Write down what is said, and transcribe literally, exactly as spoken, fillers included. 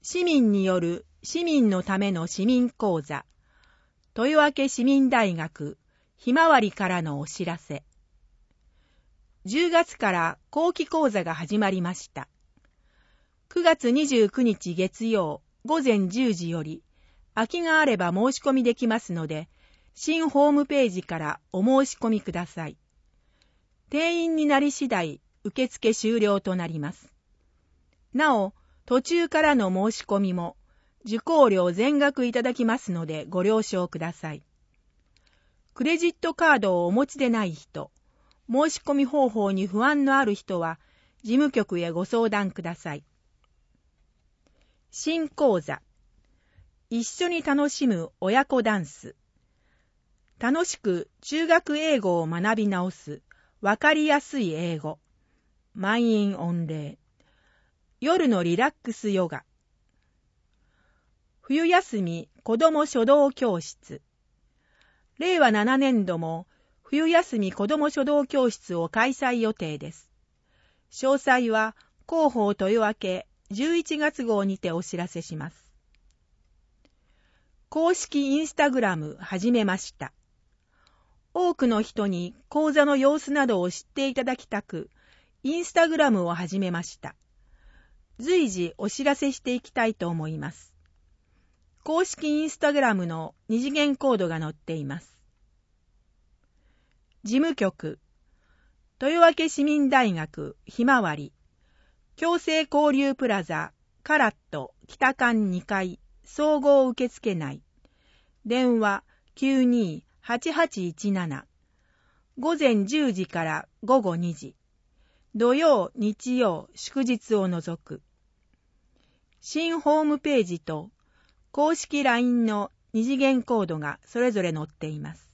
市民による市民のための市民講座、豊明市民大学ひまわりからのお知らせ。じゅうがつから後期講座が始まりました。くがつにじゅうくにち月曜午前じゅうじより、空きがあれば申し込みできますので、新ホームページからお申し込みください。定員になり次第、受付終了となります。なお、途中からの申し込みも、受講料全額いただきますのでご了承ください。クレジットカードをお持ちでない人、申し込み方法に不安のある人は、事務局へご相談ください。新講座、一緒に楽しむ親子ダンス。楽しく中学英語を学び直す、わかりやすい英語。満員御礼。夜のリラックスヨガ。冬休み子ども書道教室。れいわななねんども冬休み子ども書道教室を開催予定です。詳細は広報豊明じゅういちがつ号にてお知らせします。公式インスタグラム始めました。多くの人に講座の様子などを知っていただきたく、インスタグラムを始めました。随時お知らせしていきたいと思います。公式インスタグラムの二次元コードが載っています。事務局、豊明市民大学ひまわり、共生交流プラザカラット北館にかい総合受付内。電話 きゅうにーはちはちいちなな。午前じゅうじから午後にじ。土曜、日曜、祝日を除く。新ホームページと公式 ライン の二次元コードがそれぞれ載っています。